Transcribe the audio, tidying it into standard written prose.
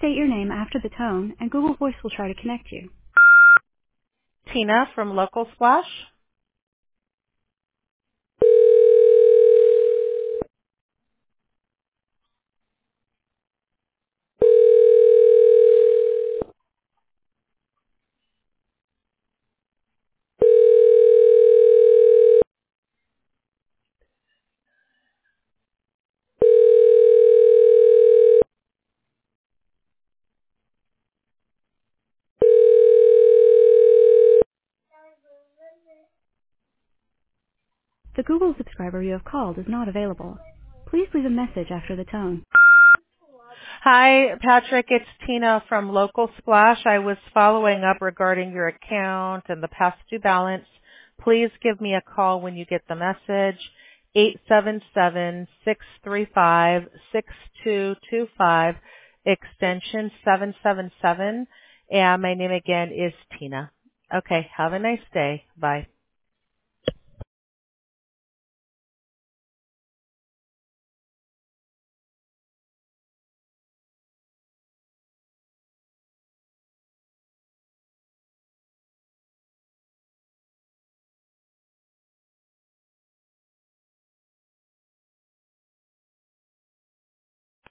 state your name after the tone, and Google Voice will try to connect you. Tina from Local Splash. The Google subscriber you have called is not available. Please leave a message after the tone. Hi, Patrick. It's Tina from Local Splash. I was following up regarding your account and the past due balance. Please give me a call when you get the message. 877-635-6225, extension 777. And my name again is Tina. Okay, have a nice day. Bye.